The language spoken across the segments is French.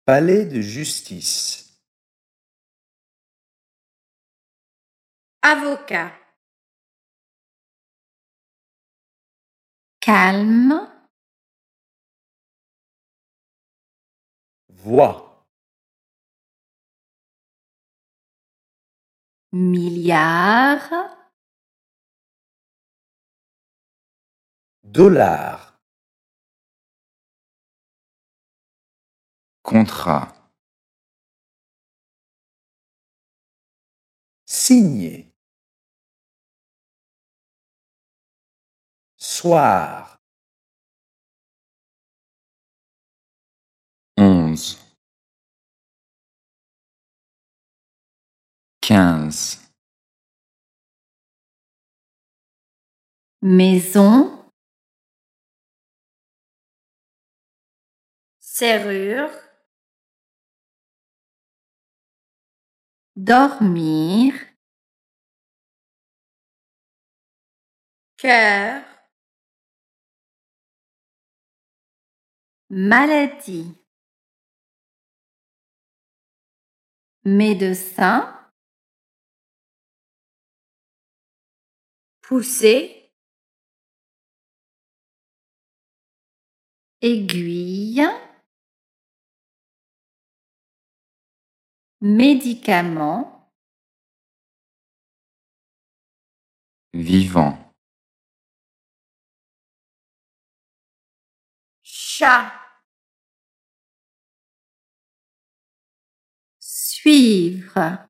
Palais de justice. Avocat. Calme. Voix. Milliard. Dollar. Contrat. Signé. Soir. 11. 15. Maison. Serrure. Dormir. Cœur. Maladie. Médecin. Pousser. Aiguille. Médicament. Vivant. Chat. Suivre.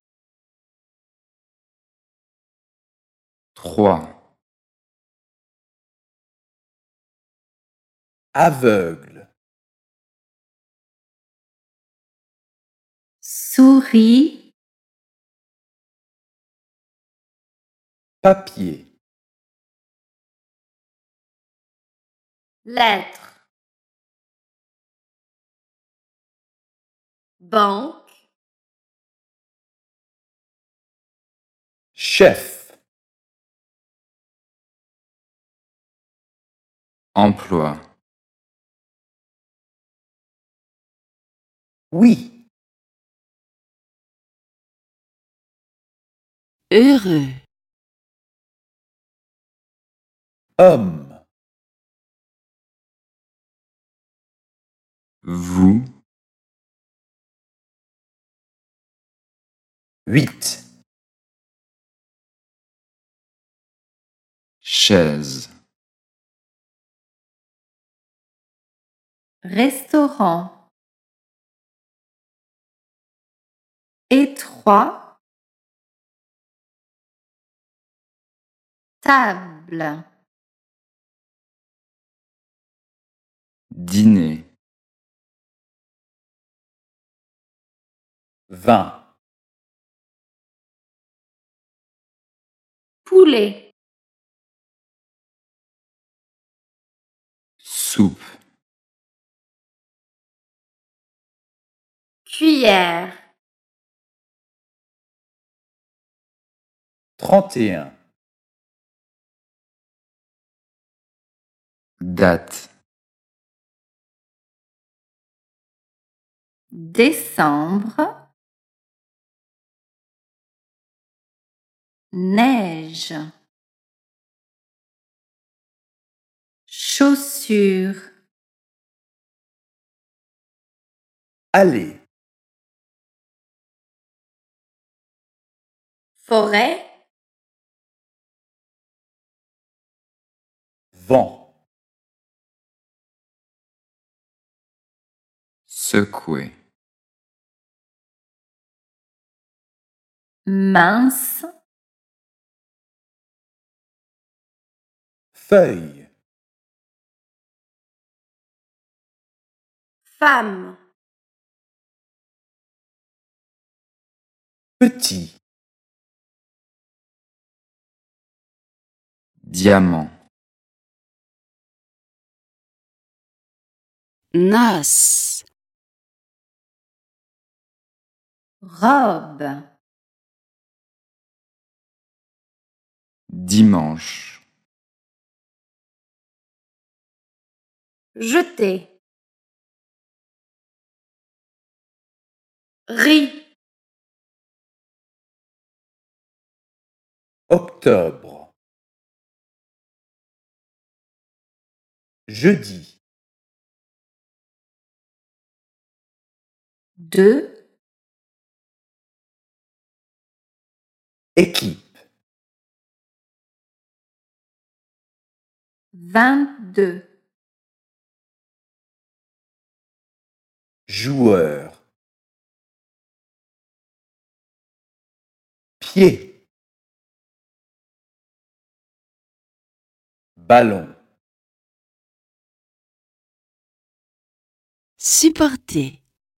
3. Aveugle. Souris. Papier. Lettre. Banque. Chef. Emploi. Oui. Heureux. Homme. Vous. 8. Chaise. Restaurant. Étroit. Table. Dîner. 20. Poulet. Soupe. Cuillère. 31. Date. Décembre. Neige. Chaussures. Aller. Forêt. Vent. Secouer. Mince. Feuille. Femme. Petit. Diamant. Noce. Robe. Dimanche. Jeter. Riz. octobre, jeudi, 2, équipe, 22, joueur, pied, ballon, supporter,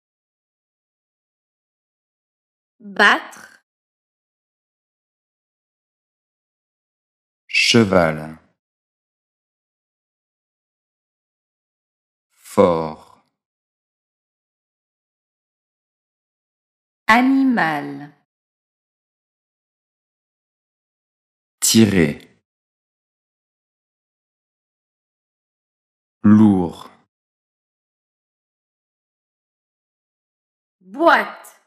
Battre. cheval, fort, animal, tirer, lourd, Boîte.